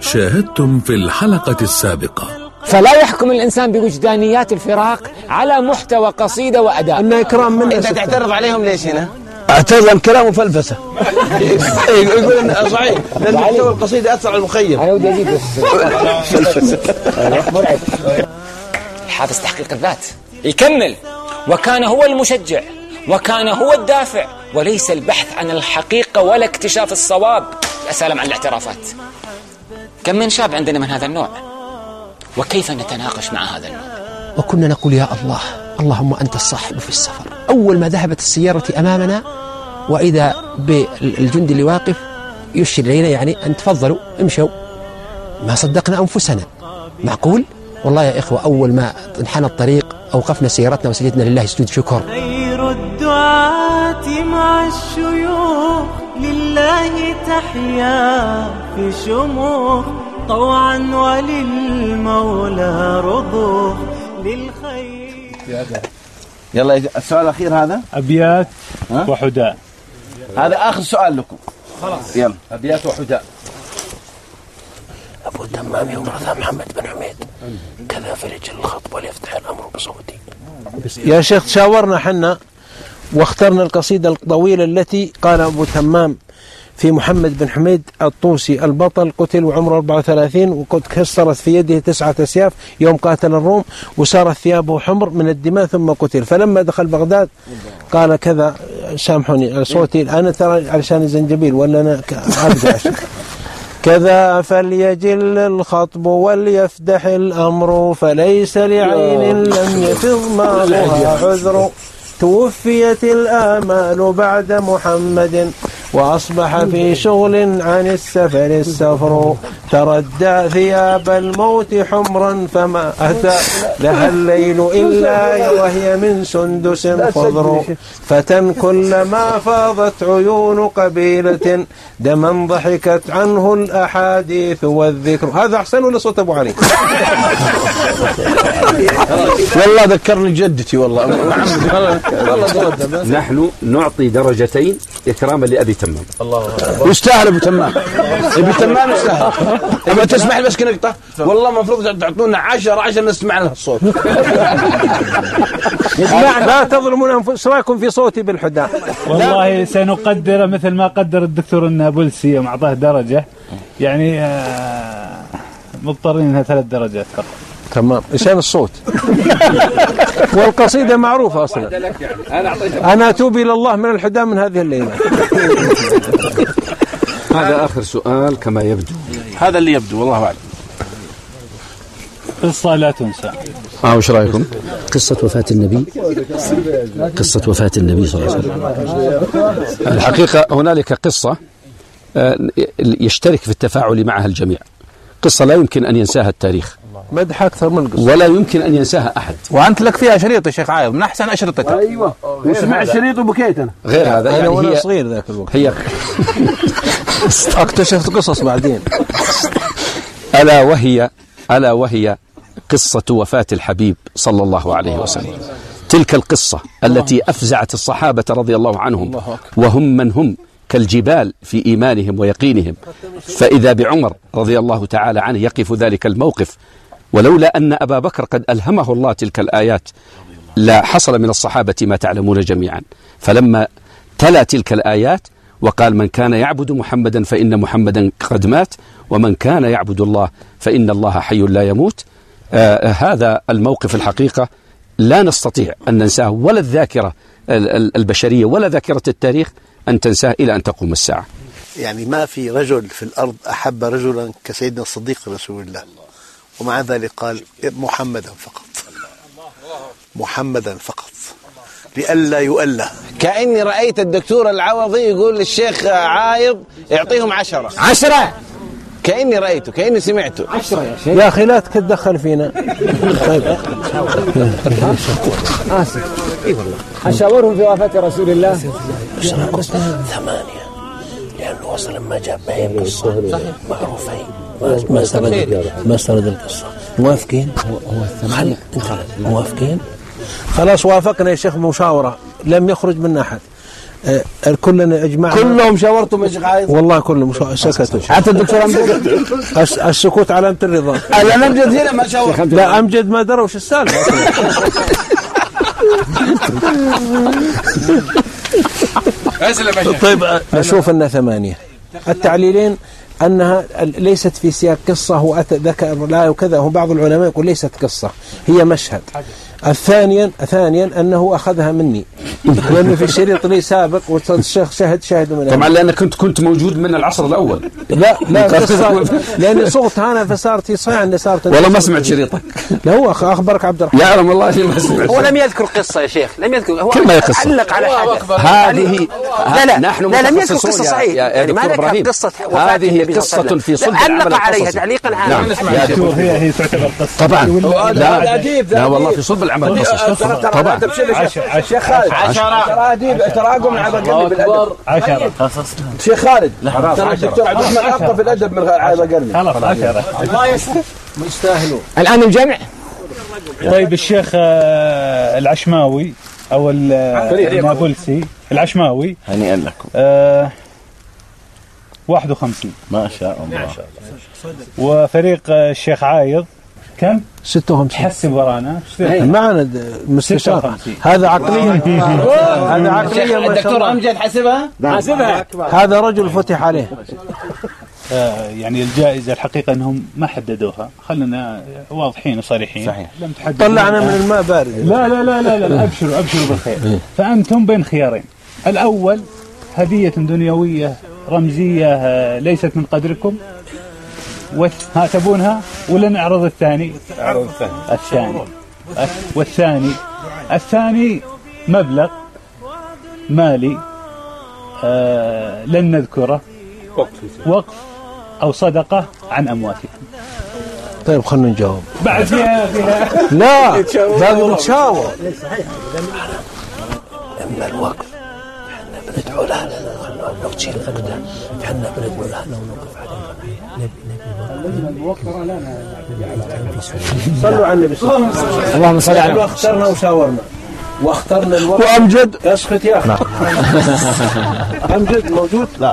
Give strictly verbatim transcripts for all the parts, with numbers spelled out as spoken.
شاهدتم في الحلقة السابقة. فلا يحكم الإنسان بوجدانيات الفراق على محتوى قصيدة وأداء. إن إكرام من أنت تعترض عليهم ليش هنا؟ اعترض عن كلامه فلفسة. يقول إن صحيح لأن محتوى القصيدة أثر على المخيم. أنا ودي أزيد بس مرعب. الحافظ تحقيق الذات يكمل: وكان هو المشجع وكان هو الدافع وليس البحث عن الحقيقة ولا اكتشاف الصواب. يا سلام عن الاعترافات. كم من شاب عندنا من هذا النوع، وكيف نتناقش مع هذا النوع؟ وكنا نقول يا الله اللهم أنت الصاحب في السفر. أول ما ذهبت السيارة أمامنا وإذا بالجندي اللي واقف يشير إلينا يعني أن تفضلوا امشوا. ما صدقنا أنفسنا. معقول؟ والله يا إخوة أول ما انحنى الطريق أوقفنا سيارتنا وسجدنا لله سجود شكر. خير الدعاة مع الشيوخ لله تحيا في شموخ طوعا وللمولى رضوخ للخير. يلا السؤال الأخير هذا أبيات وحداء. هذا آخر سؤال لكم. خلاص يلا أبيات وحداء. أبو تمام يورث محمد بن حميد كذا فرج الخطب وليفتح الأمر بصوتي. يا شيخ تشاورنا حنا واخترنا القصيدة الطويلة التي قال أبو تمام في محمد بن حميد الطوسي البطل قتل وعمره أربعة وثلاثين وقد كسرت في يده تسعة أسياف يوم قاتل الروم وسارت ثيابه حمر من الدماء ثم قتل. فلما دخل بغداد قال كذا، سامحوني صوتي أنا ترى علشان الزنجبيل ولا أنا أرجع كذا فليجل الخطب وليفتح الأمر فليس لعين لم يفض ماءها عذر توفيت الآمال بعد محمد وأصبح في شغل عن السفر السفر تردى ثياب الموت حمرا فما أتى لها الليل إلا وهي من سندس خضر فتى كلما فاضت عيون قبيلة دما ضحكت عنه الأحاديث والذكر. هذا أحسن ولا صوت أبو علي؟ والله ذكرني جدتي والله. نحن نعطي درجتين إكراما لأبي تمام. الله يستاهل أبو تمام. أبي تمام يستاهل. أما تسمح لي بس نقطة، والله المفروض تعطونا عشرة عشان نسمع لها الصوت. لا تظلمون أنفسكم. رأيكم في صوتي بالحداء؟ والله سنقدر مثل ما قدر الدكتور النابلسي يوم أعطاه درجة، يعني مضطرين انها ثلاث درجات فقط. تمام. عشان الصوت. والقصيدة معروفة أصلا. أنا أتوب إلى الله من الحداء من هذه الليلة. هذا آخر سؤال كما يبدو. هذا اللي يبدو والله أعلم. قصة لا تنسى. آه وش رأيكم؟ قصة وفاة النبي. قصة وفاة النبي صلى الله عليه وسلم. الحقيقة هنالك قصة يشترك في التفاعل معها الجميع. قصة لا يمكن أن ينساها التاريخ. مدح أكثر من قصة. ولا يمكن أن ينساها أحد. وأنت لك فيها شريط يا شيخ عايض من أحسن أشرطتك. أيوة. وسمع الشريط وبكيت أنا. غير هذا. أنا يعني وأنا هي صغير ذاك الوقت. هي اكتشفت قصص بعدين. ألا وهي ألا وهي قصة وفاة الحبيب صلى الله عليه وسلم. تلك القصة التي أفزعت الصحابة رضي الله عنهم وهم من هم كالجبال في إيمانهم ويقينهم. فإذا بعمر رضي الله تعالى عنه يقف ذلك الموقف، ولولا أن أبا بكر قد ألهمه الله تلك الآيات لا حصل من الصحابة ما تعلمون جميعا. فلما تلا تلك الآيات وقال من كان يعبد محمدا فإن محمدا قد مات ومن كان يعبد الله فإن الله حي لا يموت. آه هذا الموقف الحقيقة لا نستطيع أن ننساه، ولا الذاكرة البشرية ولا ذاكرة التاريخ أن تنساه إلى أن تقوم الساعة. يعني ما في رجل في الأرض أحب رجلا كسيدنا الصديق رسول الله، ومع ذلك قال محمدا فقط، محمدا فقط لئلا يؤله. كأني رأيت الدكتور العوضي يقول للشيخ عايض يعطيهم عشرة عشرة كأني رأيته كأني سمعته عشرة يا شيخ. يا أخي لا تتدخل فينا. طيب آسف. إيه والله أشاورهم في وفاة رسول الله. ثمانية لأنه وصل لما جاب بين قصة معروفين ما سرد ما سرد القصة. موافقين؟ هو الثمانية. موافقين؟ خلاص وافقنا يا شيخ مشاورة لم يخرج منا أحد. آه، كلنا اجمعنا كلهم شاورتم يا شيخ عايض؟ والله كلهم سكتوا. حتى الدكتور امجد؟ الس- السكوت علامة الرضا. انا امجد هنا ما شاور. لا امجد ما دروا وش السالفه. طيب نشوف انها ثمانية. التعليلين انها ليست في سياق قصه، هو ذكر لا وكذا، هو بعض العلماء يقول ليست قصه هي مشهد. الثانيا ثانيا انه اخذها مني لانه في الشريط لي سابق والشيخ شهد شاهد من طبعا لانك كنت كنت موجود من العصر الاول. لا لا قصة لاني صغت انا فصارت صحيح اني صارت والله ما سمعت شريطك. لا هو اخبرك عبد الرحمن. يعلم والله ما سمعت. هو لم يذكر قصة يا شيخ، لم يذكر، هو كلمة قصة. علق على حدث. هذه لا لا نحن لا لم يذكر متخصصون قصة يا- صحيح، يا- يا يعني ما دكتور ذكر إبراهيم. قصة وفاة هذه النبي صلى الله عليه قصة وسلم. في صلب لا، العمل علق عليها القصصي. تعليقا نعم. عاما. يا دكتور هي هي تعتبر قصة طبعا لا لا لا والله في صلب العمل القصصي طبعا. شيخ خالد ترى اديب تراكم على قلبي بالادب. عشرة قصص. شيخ خالد ترى الدكتور عبد الرحمن اقوى في الادب من على قلبي. خلاص عشرة. يستاهلون. الآن الجمع. طيب الشيخ آه، العشماوي أو ال- النابلسي العشماوي هنيئا لكم. آه، واحد وخمسين. ما شاء الله. وفريق آه، الشيخ عايض كم؟ ستة وخمسين. حسب ورانا. معنا المستشار هذا عقلية. هذا عقلية ما شاء الدكتور الله. امجد حسبها؟ حاسبها. هذا رجل فتح عليه. آه، يعني الجائزة الحقيقة أنهم ما حددوها، خلنا واضحين وصريحين. صحيح. لم تحددوا. طلعنا من الماء بارد. لا لا لا لا, لا أبشروا أبشروا بالخير. فأنتم بين خيارين. الأول هدية دنيوية رمزية آه، ليست من قدركم، ها تبونها ولا نعرض الثاني؟ الثاني. والثاني الثاني مبلغ مالي آه لن نذكره، وقف أو صدقة عن أمواتكم. طيب خلنا نجاوب. بعد فيها فيها لا باقي نتشاور. أما الوقف احنا بندعو لها لو تشيل الأقدام احنا بندعو لها لو نوقف عليها. صلوا على النبي صلى الله عليه وسلم. اللهم صل على واخترنا وشاورنا واخترنا الوقت. وامجد اسكت يا اخي. امجد موجود؟ لا.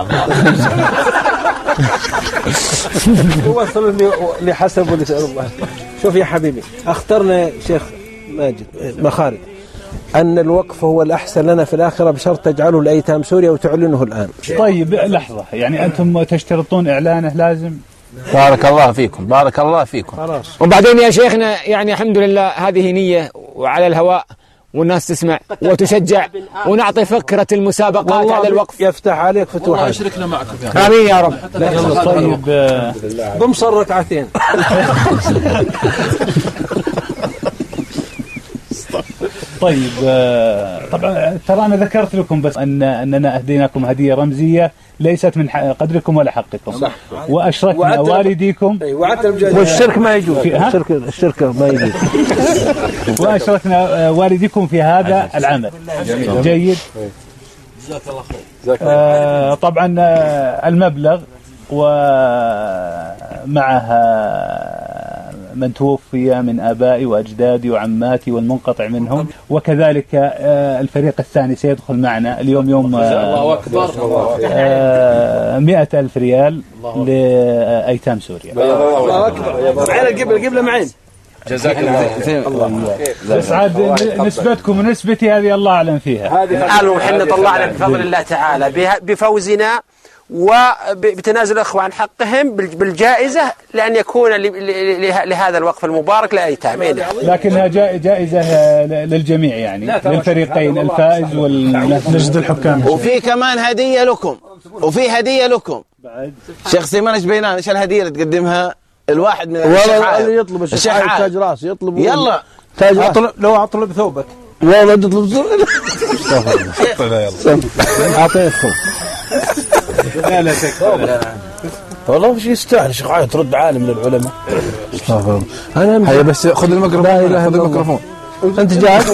هو وصل اللي حسب واللي سأل الله. شوف يا حبيبي اخترنا شيخ ماجد مخارج أن الوقف هو الأحسن لنا في الآخرة بشرط تجعله الأيتام سوريا وتعلنه الآن. طيب لحظة، يعني أنتم تشترطون إعلانه لازم؟ بارك الله فيكم بارك الله فيكم. خلاص. وبعدين يا شيخنا يعني الحمد لله هذه نية وعلى الهواء والناس تسمع وتشجع ونعطي فكرة المسابقات على الوقف. يفتح عليك فتوحات. شركنا معكم آمين يا رب. طيب آه ضم صر ركعتين. طيب آه طبعا ترى أنا ذكرت لكم بس أن أننا أهديناكم هدية رمزية ليست من قدركم ولا حقكم. صح. وأشركنا والديكم. والشرك ما يجوز. الشرك الشرك ما يجوز. وأشركنا والديكم في هذا العمل. جميل. جيد. جزاك الله خير. آه طبعا آه المبلغ ومعها من توفي من آبائي وأجدادي وعماتي والمنقطع منهم، وكذلك آه الفريق الثاني سيدخل معنا اليوم يوم آه آه مئة ألف ريال لأيتام سوريا. الله أكبر. معين القبلة القبلة معين. جزاك الله خير. بس عاد نسبتكم ونسبتي هذه الله أعلم فيها. قالوا حنا طلعنا بفضل الله تعالى بفوزنا وبتنازل الأخوة عن حقهم بالجائزة لأن يكون لهذا الوقف المبارك لأيتامين. لكنها جائزة للجميع يعني للفريقين الفائز والنجد الحكام. وفي كمان هدية لكم وفي هدية لكم. شيخ سيمان ايش بينان ايش الهدية اللي تقدمها الواحد من والله اللي يطلب الشيخ تاج راس يطلب. يلا تاج أطلب لو اطلب ثوبك. والله تطلب ثوبك. اعطيتكم. لا لا تكفى. والله وش يستاهل شيخ عايض ترد عالم من العلماء. استغفر الله. انا هيا بس خذ الميكروفون خذ الميكروفون. انت جاهز؟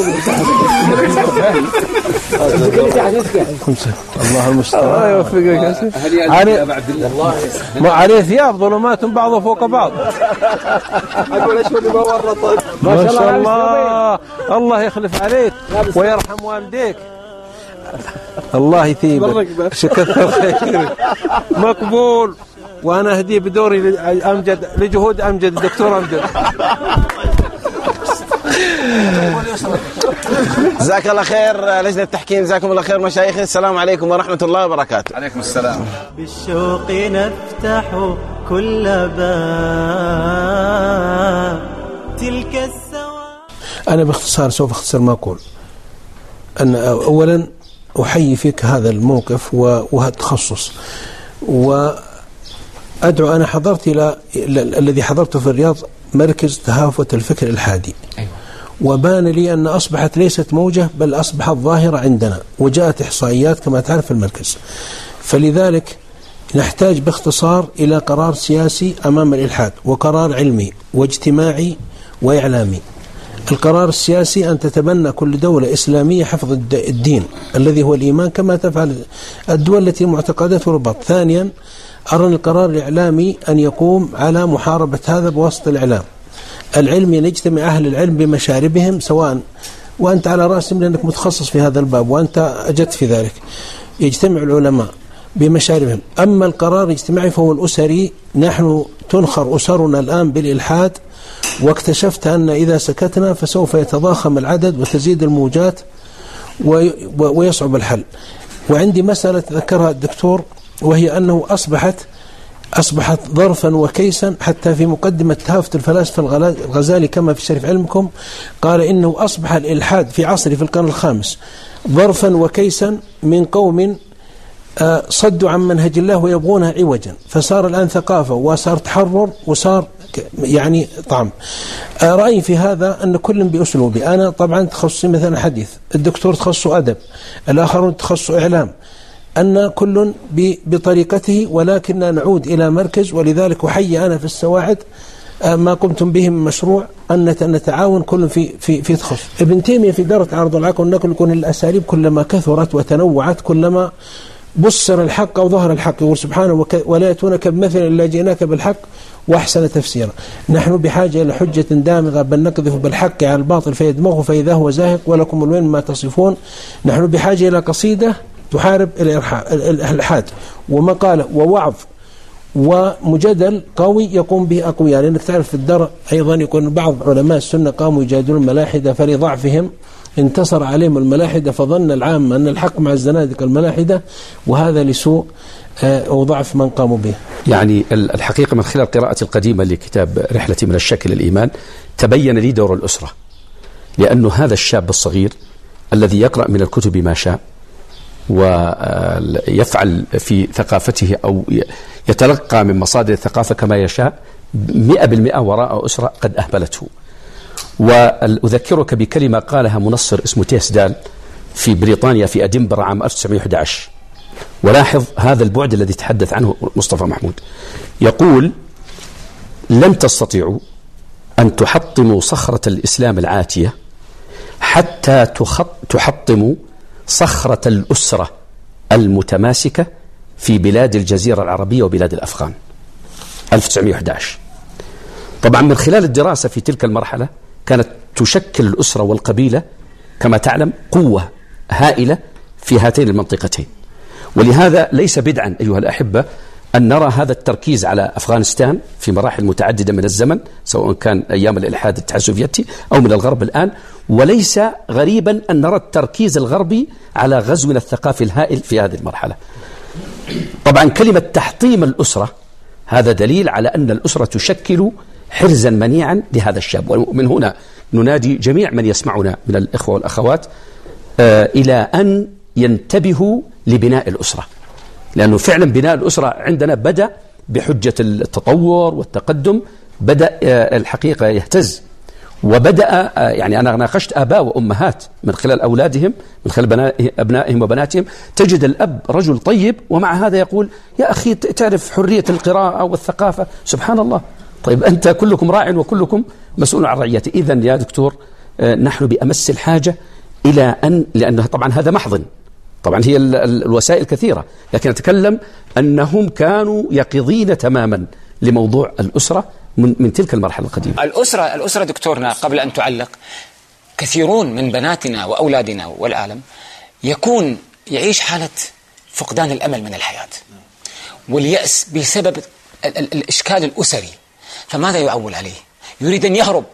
الله المستعان. الله يوفقك. علي ما عليه ثياب ظلمات بعضها فوق بعض. اقول ايش اللي ما ورطت. ما شاء الله الله يخلف عليك ويرحم والديك. الله يثيبك، كثر خيرك، مقبول. وأنا أهديه بدوري أمجد لجهود أمجد الدكتور أمجد. جزاك الله خير لجنة التحكيم، جزاكم الله خير مشايخ. السلام عليكم ورحمة الله وبركاته. عليكم السلام. بالشوق نفتح كل باب تلك السواد. أنا باختصار سوف أختصر ما أقول. أن أولا أحيي فيك هذا الموقف وهذا التخصص، وأدعو. أنا حضرت إلى الذي حضرته في الرياض مركز تهافت الفكر الحادي. أيوة. وبان لي أن أصبحت ليست موجة بل أصبحت ظاهرة عندنا، وجاءت إحصائيات كما تعرف في المركز. فلذلك نحتاج باختصار إلى قرار سياسي أمام الإلحاد، وقرار علمي واجتماعي وإعلامي. القرار السياسي أن تتبنى كل دولة إسلامية حفظ الدين الذي هو الإيمان كما تفعل الدول التي معتقدات ورباط. ثانيا، أرى القرار الإعلامي أن يقوم على محاربة هذا بواسطة الإعلام العلمي. نجتمع أهل العلم بمشاربهم، سواء وأنت على رأسهم لأنك متخصص في هذا الباب وأنت أجدت في ذلك. يجتمع العلماء بمشاربهم. أما القرار الاجتماعي فهو الأسري. نحن تنخر أسرنا الآن بالإلحاد، واكتشفت أن إذا سكتنا فسوف يتضاخم العدد وتزيد الموجات ويصعب الحل. وعندي مسألة ذكرها الدكتور، وهي أنه أصبحت أصبحت ظرفا وكيسا. حتى في مقدمة تهافت الفلاسفة الغزالي كما في شريف علمكم قال إنه أصبح الإلحاد في عصره في القرن الخامس ظرفا وكيسا من قوم صدوا عن منهج الله ويبغونها عوجا، فصار الآن ثقافة وصار تحرر وصار يعني طعم. رأيي في هذا أن كل بأسلوبي. أنا طبعا تخصصي مثلا حديث، الدكتور تخصصه أدب، الآخرون تخصصه إعلام، أن كل بطريقته، ولكن نعود إلى مركز. ولذلك أحيي أنا في السواعد ما قمتم به من مشروع أن نتعاون كل في في في تخصص. ابن تيمية في دار عرض العقل نقول يكون الأساليب كلما كثرت وتنوعت كلما بصر الحق أو ظهر الحق. يقول سبحانه ولا يأتونك بمثل إلا جئناك بالحق وأحسن تفسيرا. نحن بحاجة إلى حجة دامغة بل نقذف بالحق على الباطل فيدمغه فإذا هو زاهق ولكم الوين ما تصفون. نحن بحاجة إلى قصيدة تحارب الإلحاد ومقالة ووعظ ومجادل قوي يقوم به أقوياء. لأنك تعرف في الدرء أيضا يكون بعض علماء السنة قاموا يجادلون الملاحدة فلضعفهم انتصر عليهم الملاحدة، فظن العام أن الحق مع الزنادقة الملاحدة، وهذا لسوء أو ضعف من قاموا به. يعني الحقيقة من خلال قراءتي القديمة لكتاب رحلة من الشك إلى الإيمان تبين لي دور الأسرة، لأنه هذا الشاب الصغير الذي يقرأ من الكتب ما شاء ويفعل في ثقافته أو يتلقى من مصادر الثقافة كما يشاء مئة بالمئة وراء أسرة قد أهملته. وأذكرك بكلمة قالها منصر اسمه تيسدال في بريطانيا في أدنبرا عام ألف وتسعمائة وأحد عشر، ولاحظ هذا البعد الذي تحدث عنه مصطفى محمود. يقول: لن تستطيعوا أن تحطموا صخرة الإسلام العاتية حتى تحطموا صخرة الأسرة المتماسكة في بلاد الجزيرة العربية وبلاد الأفغان. ألف وتسعمائة وأحد عشر. طبعا من خلال الدراسة في تلك المرحلة كانت تشكل الأسرة والقبيلة كما تعلم قوة هائلة في هاتين المنطقتين، ولهذا ليس بدعا أيها الأحبة أن نرى هذا التركيز على أفغانستان في مراحل متعددة من الزمن، سواء كان أيام الإلحاد الاتحاد السوفيتي أو من الغرب الآن. وليس غريبا أن نرى التركيز الغربي على غزونا الثقافي الهائل في هذه المرحلة. طبعا كلمة تحطيم الأسرة هذا دليل على أن الأسرة تشكل حرزا منيعا لهذا الشاب. ومن هنا ننادي جميع من يسمعنا من الإخوة والأخوات آه إلى أن ينتبهوا لبناء الأسرة، لأنه فعلا بناء الأسرة عندنا بدأ بحجة التطور والتقدم، بدأ آه الحقيقة يهتز، وبدأ آه يعني أنا ناقشت آباء وأمهات من خلال أولادهم من خلال أبنائهم وبناتهم، تجد الأب رجل طيب ومع هذا يقول: يا أخي تعرف حرية القراءة والثقافة. سبحان الله. طيب أنت كلكم راع وكلكم مسؤول عن رعيته. إذن يا دكتور آه نحن بأمس الحاجة إلى أن، لأنه طبعا هذا محضن، طبعا هي الوسائل كثيرة، لكن أتكلم أنهم كانوا يقظين تماما لموضوع الأسرة من, من تلك المرحلة القديمة. الأسرة الأسرة دكتورنا قبل أن تعلق، كثيرون من بناتنا وأولادنا والعالم يكون يعيش حالة فقدان الأمل من الحياة واليأس بسبب ال ال الإشكال الأسري، فماذا يعول عليه؟ يريد أن يهرب.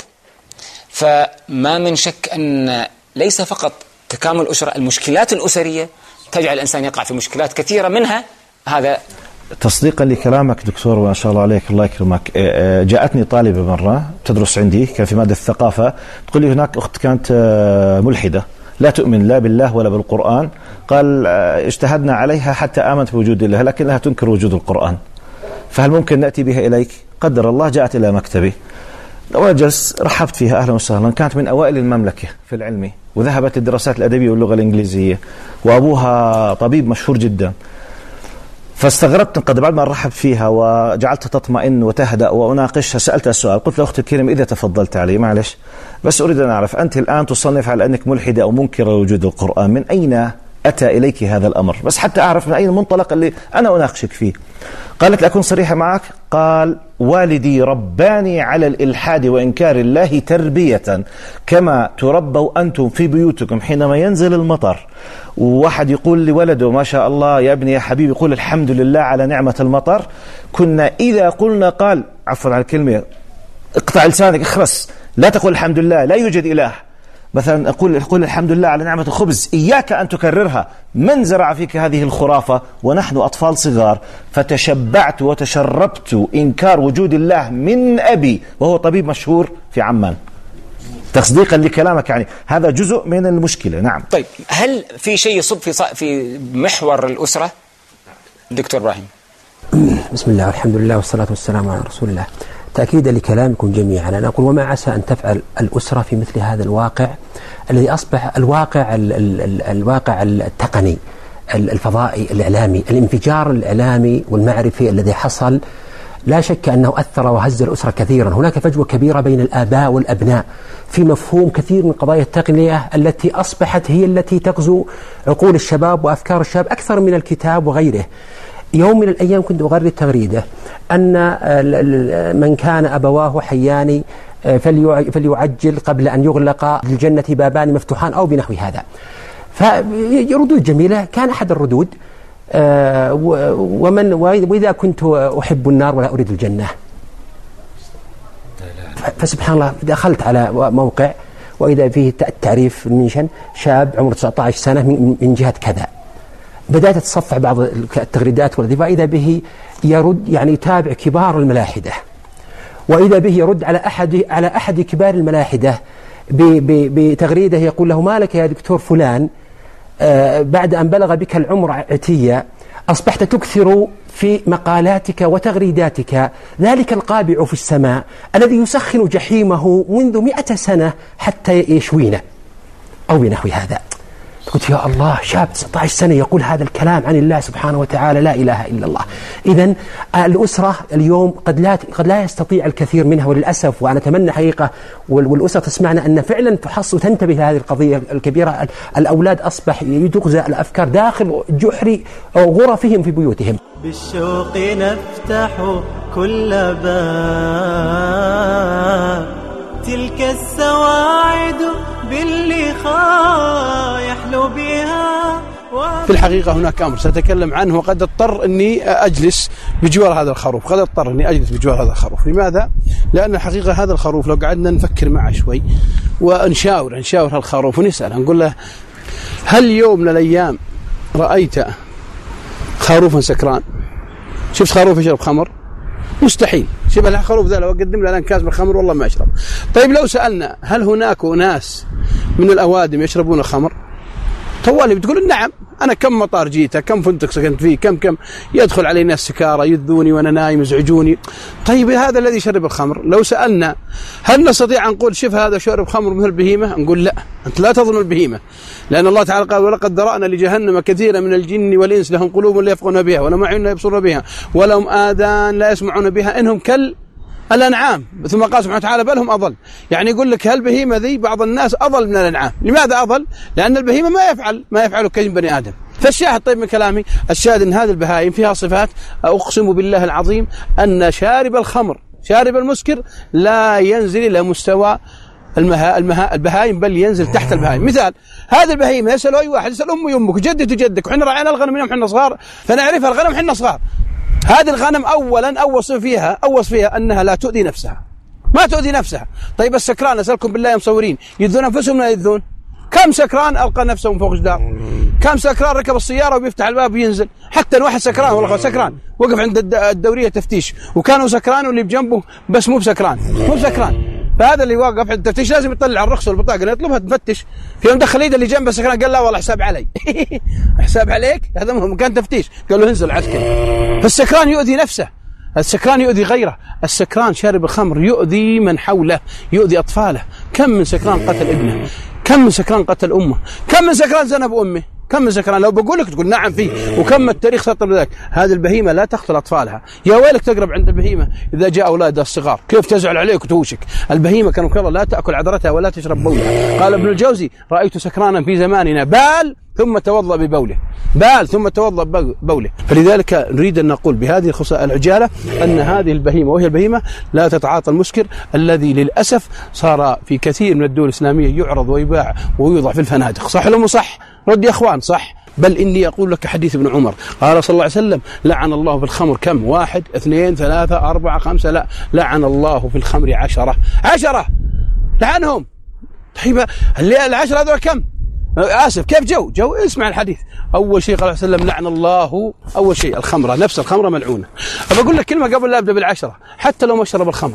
فما من شك أن ليس فقط تكامل الأسرة، المشكلات الأسرية تجعل الإنسان يقع في مشكلات كثيرة، منها هذا. تصديقا لكلامك دكتور ما شاء الله عليك الله يكرمك، جاءتني طالبة مرة تدرس عندي كان في مادة الثقافة، تقول لي هناك أخت كانت ملحدة لا تؤمن لا بالله ولا بالقرآن، قال اجتهدنا عليها حتى آمنت بوجود الله لكنها تنكر وجود القرآن، فهل ممكن نأتي بها إليك؟ قدر الله جاءت إلى مكتبي وجلس، رحبت فيها أهلا وسهلا، كانت من أوائل المملكة في العلمي وذهبت الدراسات الأدبية واللغة الإنجليزية وأبوها طبيب مشهور جدا. فاستغربت قد بعد ما رحبت فيها وجعلتها تطمئن وتهدأ وأناقشها، سألتها السؤال، قلت له أختي الكريمة إذا تفضلت علي معلش بس أريد أن أعرف أنت الآن تصنف على أنك ملحدة أو منكرة وجود القرآن، من أين أتى إليك هذا الأمر؟ بس حتى أعرف من أي المنطلق اللي أنا أناقشك فيه. قالت لأكون صريحة معك، قال والدي رباني على الإلحاد وإنكار الله تربية كما تربوا أنتم في بيوتكم حينما ينزل المطر وواحد يقول لولده ما شاء الله يا ابني يا حبيبي يقول الحمد لله على نعمة المطر، كنا إذا قلنا قال عفوا على الكلمة اقطع لسانك اخرس لا تقول الحمد لله لا يوجد إله، مثلا أقول أقول الحمد لله على نعمة الخبز، إياك أن تكررها، من زرع فيك هذه الخرافة ونحن أطفال صغار؟ فتشبعت وتشربت إنكار وجود الله من أبي وهو طبيب مشهور في عمان. تصديقا لكلامك يعني هذا جزء من المشكلة. نعم. طيب هل في شيء يصب في في محور الأسرة دكتور إبراهيم؟ بسم الله والحمد لله والصلاة والسلام على رسول الله. تأكيدا لكلامكم جميعا أنا أقول وما عسى أن تفعل الأسرة في مثل هذا الواقع الذي أصبح الواقع ال ال ال الواقع التقني الفضائي الإعلامي، الانفجار الإعلامي والمعرفي الذي حصل لا شك أنه أثر وهز الأسرة كثيرا. هناك فجوة كبيرة بين الآباء والأبناء في مفهوم كثير من قضايا التقنية التي أصبحت هي التي تغزو عقول الشباب وأفكار الشباب أكثر من الكتاب وغيره. يوم من الأيام كنت أغرد تغريدة أن من كان أبواه حيان فليعجل قبل أن يغلق للجنة بابان مفتوحان أو بنحو هذا. فردود جميلة. كان أحد الردود ومن وإذا كنت أحب النار ولا أريد الجنة. فسبحان الله دخلت على موقع وإذا فيه التعريف المنشن شاب عمره تسعة عشر سنة من جهة كذا. بدأت أتصفح بعض التغريدات والذي وإذا به يرد يعني يتابع كبار الملاحدة، وإذا به يرد على أحد على أحد كبار الملاحدة بتغريدة يقول له ما لك يا دكتور فلان آه بعد أن بلغ بك العمر عتية أصبحت تكثر في مقالاتك وتغريداتك ذلك القابع في السماء الذي يسخن جحيمه منذ مئة سنة حتى يشوينا أو بنحو هذا. قلت يا الله شاب تسعة عشر سنة يقول هذا الكلام عن الله سبحانه وتعالى لا إله إلا الله. إذن الأسرة اليوم قد لا قد لا يستطيع الكثير منها وللأسف، وأنا أتمنى حقيقة والأسرة تسمعنا أن فعلا تحص وتنتبه لهذه القضية الكبيرة. الأولاد أصبح تغزى الأفكار داخل جحر غرفهم في بيوتهم. بالشوق نفتح كل باب تلك السواعد باللقاء يحلو بها. في الحقيقة هناك أمر سأتكلم عنه وقد اضطر أني أجلس بجوار هذا الخروف، قد اضطر أني أجلس بجوار هذا الخروف. لماذا؟ لأن الحقيقة هذا الخروف لو قعدنا نفكر معه شوي ونشاور نشاور هالخروف ونسأله نقول له هل يوم من الأيام رأيت خروفا سكران؟ شفت خروف يشرب خمر؟ مستحيل. شبه الخروف ذا لو أقدم له كاس بالخمر والله ما يشرب. طيب لو سألنا هل هناك ناس من الأوادم يشربون الخمر؟ طوالي بتقول نعم. أنا كم مطار جيته، كم فندق سكنت فيه، كم كم يدخل علي ناس سكارى يذوني وأنا نايم يزعجوني. طيب هذا الذي شرب الخمر لو سألنا هل نستطيع أن نقول شوف هذا شرب خمر مثل البهيمة؟ نقول لا، أنت لا تظلم البهيمة، لأن الله تعالى قال ولقد ذرأنا لجهنم كثيرا من الجن والإنس لهم قلوب لا يفقهون بها ولهم أعين لا يبصرون بها ولهم آذان لا يسمعون بها إنهم كال الأنعام. ثم قال سبحانه وتعالى بل هم أضل. يعني يقول لك هالبهيمة ذي بعض الناس أضل من الأنعام. لماذا أضل؟ لأن البهيمة ما يفعل ما يفعله كجن بني آدم. فالشاهد طيب من كلامي الشاهد أن هذه البهائم فيها صفات أقسم بالله العظيم أن شارب الخمر شارب المسكر لا ينزل إلى مستوى المها المها البهايم بل ينزل تحت البهايم. مثال هذه البهيمة يسأل أي واحد، يسأل أمي وأمك وجدتي وجدك، وحنا رعينا الغنم من يوم حنا صغار فنعرفها الغنم حنا صغار. هذه الغنم أولا أوصف فيها أوصف فيها أنها لا تؤذي نفسها، ما تؤذي نفسها. طيب السكران أسألكم بالله يا مصورين يؤذون أنفسهم لا يؤذون؟ كم سكران ألقى نفسه من فوق جدار؟ كم سكران ركب السيارة وبيفتح الباب وينزل؟ حتى الواحد سكران والله سكران وقف عند الدورية تفتيش وكانوا سكران واللي بجنبه بس مو بسكران مو بسكران. فهذا اللي واقف عند التفتيش لازم يطلع الرخصة والبطاقة يطلبها تفتش. في يوم دخل يده اللي جنبه سكران قال لا والله حساب علي. حساب عليك؟ هذا مكان تفتيش. قال له انزل عسكري. فالسكران يؤذي نفسه، السكران يؤذي غيره، السكران شارب الخمر يؤذي من حوله، يؤذي أطفاله. كم من سكران قتل ابنه، كم من سكران قتل أمه، كم من سكران زنى بأمه، كم من سكران لو بقول لك تقول نعم فيه، وكم التاريخ سطر بذلك. هذه البهيمة لا تقتل أطفالها، يا ويلك تقرب عند البهيمة إذا جاء أولادها الصغار كيف تزعل عليك وتوشك. البهيمة كانوا كذا لا تأكل عذرتها ولا تشرب بولها. قال ابن الجوزي رأيت سكرانا في زماننا بال ثم توضأ ببوله، بال ثم توضأ ببوله. فلذلك نريد أن نقول بهذه العجالة أن هذه البهيمة وهي البهيمة لا تتعاطى المسكر الذي للأسف صار في كثير من الدول الإسلامية يعرض ويباع ويوضع في الفنادق. صح ولا مو صح؟ رد يا أخوان صح. بل إني أقول لك حديث ابن عمر قال صلى الله عليه وسلم لعن الله في الخمر كم؟ واحد اثنين ثلاثة أربعة خمسة، لا لعن الله في الخمر عشرة، عشرة لعنهم. طيب اللي العشرة هذول كم؟ آسف كيف جو؟ جو اسمع الحديث. أول شيء قال صلى الله عليه وسلم لعن الله أول شيء الخمرة، نفس الخمرة ملعونة. أبى أقول لك كلمة قبل لا أبدأ بالعشرة، حتى لو ما شرب الخمر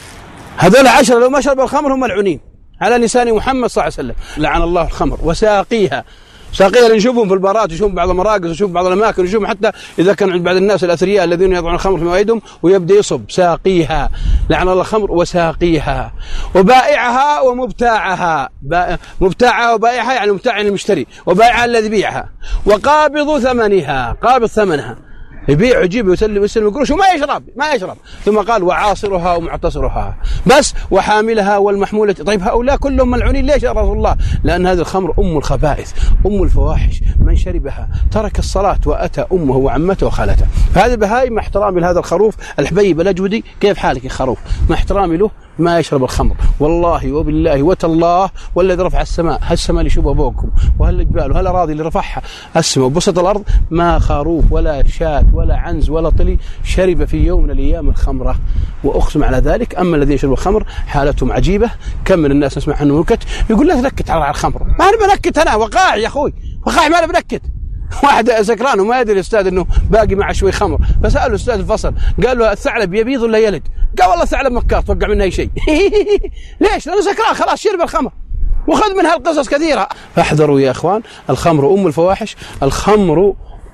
هذول عشرة لو ما شرب الخمر هم ملعونين على لسان محمد صلى الله عليه وسلم. لعن الله الخمر وساقيها، ساقيها اللي نشوفهم في البارات ونشوف بعض المراقص ونشوف بعض الأماكن ونشوف حتى إذا كان عند بعض الناس الأثرياء الذين يضعون الخمر في مواعيدهم ويبدأ يصب. ساقيها لعن الله الخمر وساقيها وبائعها ومبتاعها، مبتاعها وبائعها يعني مبتاع يعني المشتري، وبائعها الذي يبيعها، وقابض ثمنها قابض ثمنها يبيع يجيب ويسلم ويسلم القروش وما يشرب ما يشرب. ثم قال وعاصرها ومعتصرها بس وحاملها والمحمولة. طيب هؤلاء كلهم ملعونين ليش يا رسول الله؟ لأن هذه الخمر أم الخبائث أم الفواحش، من شربها ترك الصلاة وأتى أمه وعمته وخالته. فهذا البهايم مع احترامي لهذا الخروف الحبيب الأجودي، كيف حالك يا خروف؟ مع احترامي له ما يشرب الخمر والله وبالله وتالله والذي رفع السماء، هل السماء اللي شوفها فوقكم وهل الجبال وهل الأراضي اللي رفعها السماء وبسط الأرض ما خروف ولا شاة ولا عنز ولا طلي شرب في يوم من الأيام الخمرة، وأقسم على ذلك. أما الذين يشربوا الخمر حالتهم عجيبة. كم من الناس نسمع عنه نكت يقول لا تنكت على الخمر، ما أنا بنكت أنا وقاع يا أخوي وقاع ما أنا بنكت. واحد سكران وما يدري الأستاذ أنه باقي مع شوي خمر، فسأله أستاذ الفصل قال له الثعلب يبيض ولا يلد؟ قال والله الثعلب مكار توقع منه أي شيء. ليش؟ لأنه سكران خلاص شرب الخمر وخذ منها القصص كثيرة. فاحذروا يا أخوان، الخمر أم الفواحش، الخمر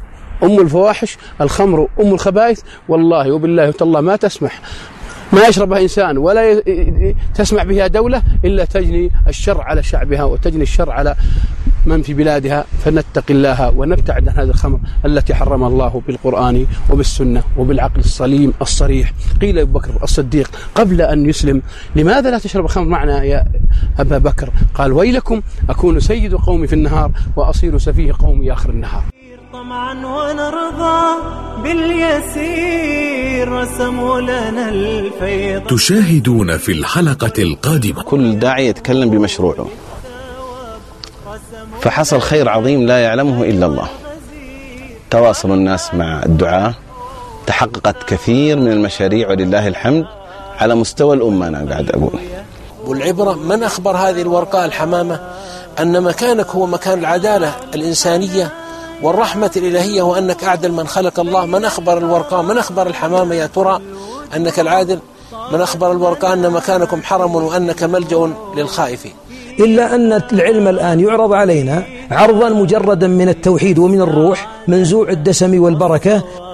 أم الفواحش، الخمر أم الخبائث. والله وبالله وتالله ما تسمح ما يشربها إنسان ولا تسمع بها دولة إلا تجني الشر على شعبها وتجني الشر على من في بلادها. فنتق الله ونبتعد عن هذه الخمر التي حرمها الله بالقرآن وبالسنة وبالعقل السليم الصريح. قيل أبو بكر الصديق قبل أن يسلم لماذا لا تشرب الخمر معنا يا أبا بكر؟ قال ويلكم أكون سيد قومي في النهار وأصير سفيه قومي آخر النهار. طمعا ونرضى باليسير رسموا لنا الفيض. تشاهدون في الحلقة القادمة كل داعي يتكلم بمشروعه، فحصل خير عظيم لا يعلمه إلا الله. تواصل الناس مع الدعاء، تحققت كثير من المشاريع ولله الحمد على مستوى الأمة. أنا قاعد أقول والعبرة من أخبر هذه الورقاء الحمامة أن مكانك هو مكان العدالة الإنسانية والرحمة الإلهية وأنك أعدل من خلق الله. من أخبر الورقاء من أخبر الحمامة يا ترى أنك العادل؟ من أخبر الورقاء أن مكانكم حرم وأنك ملجأ للخائفين؟ إلا أن العلم الآن يعرض علينا عرضا مجردا من التوحيد ومن الروح منزوع الدسم والبركة.